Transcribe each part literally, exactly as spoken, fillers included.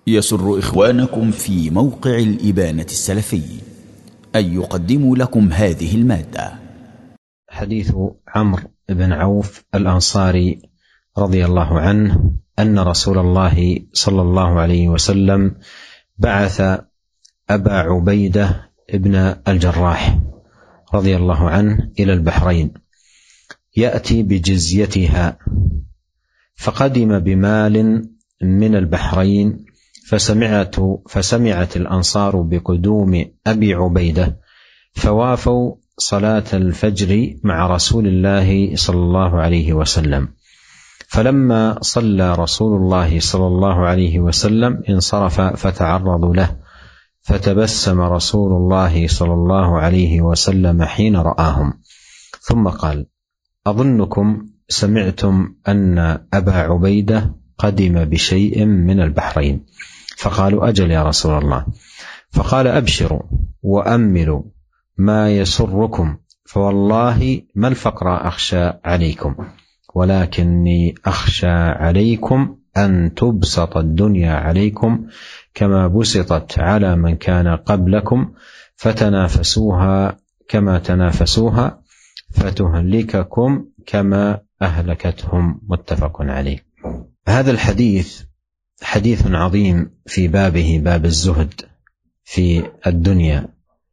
يسر إخوانكم في موقع الإبانة السلفي أن يقدموا لكم هذه المادة. حديث عمرو بن عوف الأنصاري رضي الله عنه أن رسول الله صلى الله عليه وسلم بعث أبا عبيدة ابن الجراح رضي الله عنه إلى البحرين يأتي بجزيتها، فقدم بمال من البحرين، فسمعت, فسمعت الأنصار بقدوم أبي عبيدة فوافوا صلاة الفجر مع رسول الله صلى الله عليه وسلم. فلما صلى رسول الله صلى الله عليه وسلم انصرف فتعرضوا له، فتبسم رسول الله صلى الله عليه وسلم حين رآهم، ثم قال: أظنكم سمعتم أن أبا عبيدة قدم بشيء من البحرين. فقالوا: أجل يا رسول الله. فقال: أبشروا وأملوا ما يسركم، فوالله ما الفقر أخشى عليكم، ولكني أخشى عليكم أن تبسط الدنيا عليكم كما بسطت على من كان قبلكم، فتنافسوها كما تنافسوها، فتهلككم كما أهلكتهم. متفق عليه. هذا الحديث حديث عظيم في بابه، باب الزهد في الدنيا،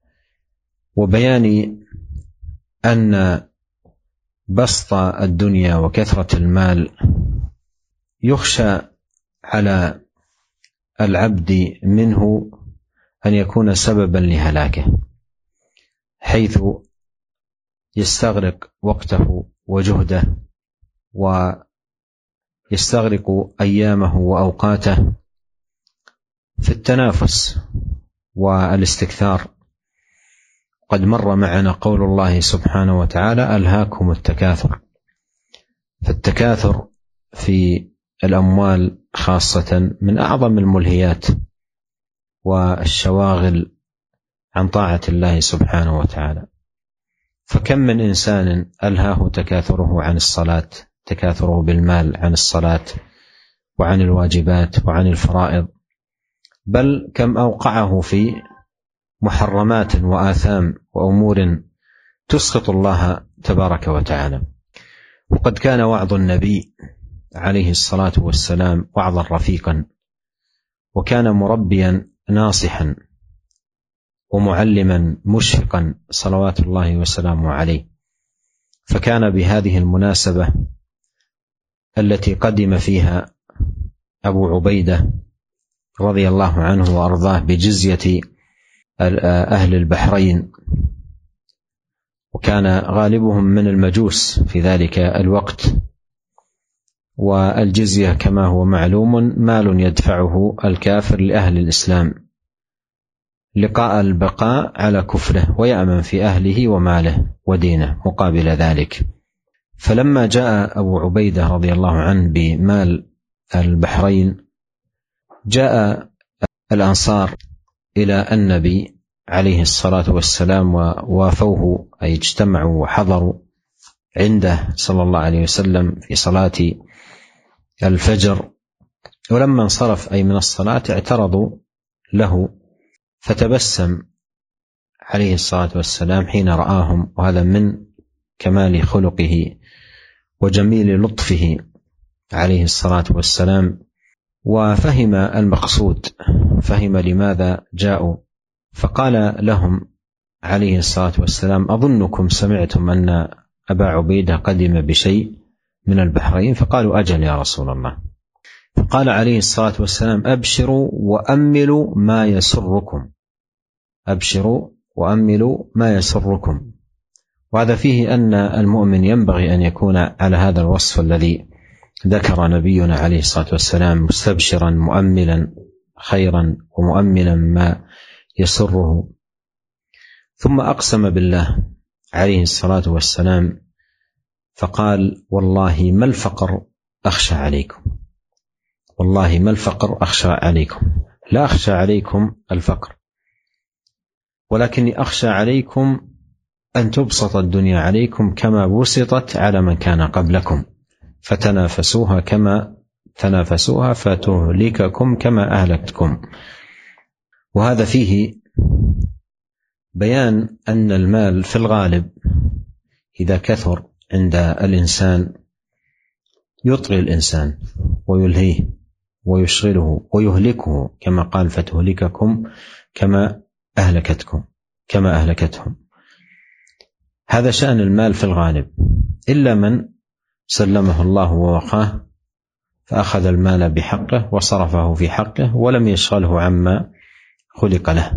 وبيان أن بسط الدنيا وكثرة المال يخشى على العبد منه أن يكون سببا لهلاكه، حيث يستغرق وقته وجهده ويستغرق أيامه وأوقاته في التنافس والاستكثار. قد مر معنا قول الله سبحانه وتعالى: ألهاكم التكاثر. فالتكاثر في الأموال خاصة من أعظم الملهيات والشواغل عن طاعة الله سبحانه وتعالى. فكم من إنسان ألهاه تكاثره عن الصلاة، تكاثره بالمال عن الصلاة وعن الواجبات وعن الفرائض، بل كم أوقعه في محرمات وآثام وأمور تسخط الله تبارك وتعالى. وقد كان وعظ النبي عليه الصلاة والسلام وعظا رفيقا، وكان مربيا ناصحا ومعلما مشفقا صلوات الله وسلامه عليه. فكان بهذه المناسبة التي قدم فيها أبو عبيدة رضي الله عنه وأرضاه بجزية أهل البحرين، وكان غالبهم من المجوس في ذلك الوقت، والجزية كما هو معلوم مال يدفعه الكافر لأهل الإسلام لقاء البقاء على كفره، ويأمن في أهله وماله ودينه مقابل ذلك. فلما جاء أبو عبيدة رضي الله عنه بمال البحرين، جاء الأنصار إلى النبي عليه الصلاة والسلام ووافوه، أي اجتمعوا وحضروا عنده صلى الله عليه وسلم في صلاة الفجر. ولما انصرف أي من الصلاة اعترضوا له، فتبسم عليه الصلاة والسلام حين رآهم، وهذا من كمال خلقه وجميل لطفه عليه الصلاة والسلام، وفهم المقصود، فهم لماذا جاءوا. فقال لهم عليه الصلاة والسلام: أظنكم سمعتم أن أبا عبيدة قدم بشيء من البحرين. فقالوا: أجل يا رسول الله. فقال عليه الصلاة والسلام: أبشروا وأملوا ما يسركم، أبشروا وأملوا ما يسركم. وهذا فيه أن المؤمن ينبغي أن يكون على هذا الوصف الذي ذكر نبينا عليه الصلاة والسلام، مستبشرا مؤملا خيرا ومؤملا ما يسره. ثم أقسم بالله عليه الصلاة والسلام فقال: والله ما الفقر أخشى عليكم، والله ما الفقر أخشى عليكم، لا أخشى عليكم الفقر، ولكني أخشى عليكم أن تبسط الدنيا عليكم كما بسطت على من كان قبلكم، فتنافسوها كما تنافسوها فتهلككم كما أهلكتكم. وهذا فيه بيان أن المال في الغالب إذا كثر عند الإنسان يطغي الإنسان ويلهيه ويشغله ويهلكه، كما قال فتهلككم كما أهلكتكم كما أهلكتهم. هذا شأن المال في الغالب، إلا من سلمه الله ووقاه فأخذ المال بحقه وصرفه في حقه ولم يشغله عما خلق له.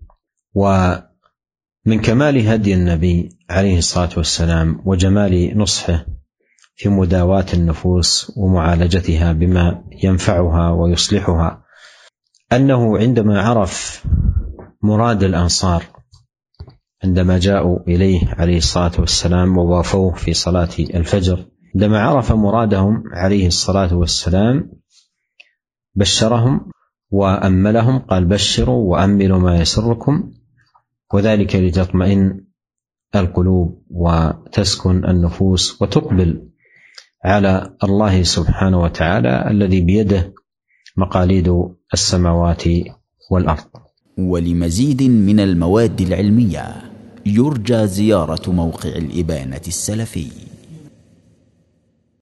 ومن كمال هدي النبي عليه الصلاة والسلام وجمال نصحه في مداواة النفوس ومعالجتها بما ينفعها ويصلحها أنه عندما عرف مراد الأنصار عندما جاءوا إليه عليه الصلاة والسلام ووافوه في صلاة الفجر، عندما عرف مرادهم عليه الصلاة والسلام بشرهم وأملهم، قال بشروا وأملوا ما يسركم، وذلك لتطمئن القلوب وتسكن النفوس وتقبل على الله سبحانه وتعالى الذي بيده مقاليد السماوات والأرض. ولمزيد من المواد العلمية يرجى زيارة موقع الإبانة السلفي.